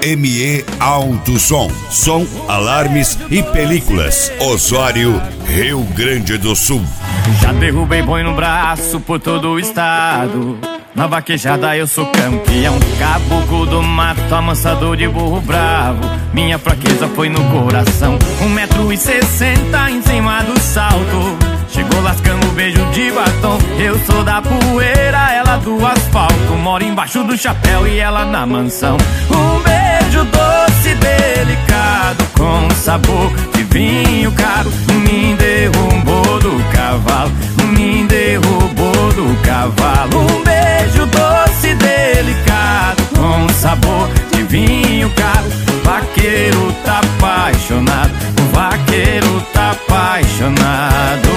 ME Alto Som, som, alarmes e películas. Osório, Rio Grande do Sul. Já derrubei boi no braço por todo o estado. Na vaquejada eu sou campeão, caboclo do mato, amansador de burro bravo. Minha fraqueza foi no coração, 1,60 m em cima do salto. Chegou lascando beijo de batom. Eu sou da poeira, ela do asfalto. Moro embaixo do chapéu e ela na mansão. Um beijo doce, delicado, com sabor de vinho caro. Me derrubou do cavalo, me derrubou do cavalo. Um beijo doce, delicado, com sabor de vinho caro. O vaqueiro tá apaixonado, o vaqueiro tá apaixonado.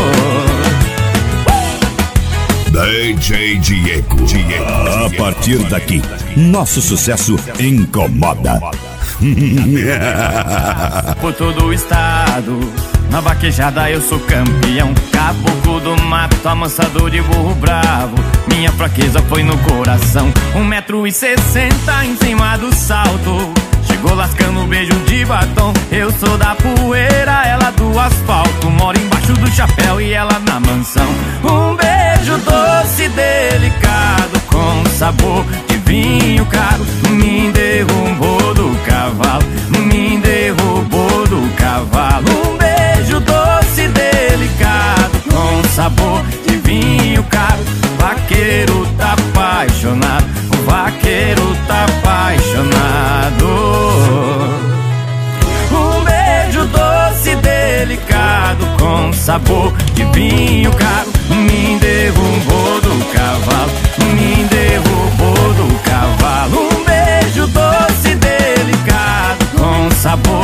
DJ Diego. A partir daqui, nosso sucesso incomoda. Por todo o estado, na vaquejada eu sou campeão, caboclo do mato, amansador de burro bravo. Minha fraqueza foi no coração, 1,60 m em cima do salto. Chegou lascando beijo de batom. Eu sou da poeira, ela do asfalto. Moro embaixo do chapéu e ela na mansão. Um beijo doce, delicado, com sabor de vinho caro. Me derrubou do cavalo, me derrubou do cavalo. Um beijo doce, delicado, com sabor de vinho caro. O vaqueiro tá apaixonado, o vaqueiro tá apaixonado. Um beijo doce, delicado, com sabor de vinho caro. Me derrubou do cavalo, me derrubou do cavalo. Um beijo doce, delicado, com sabor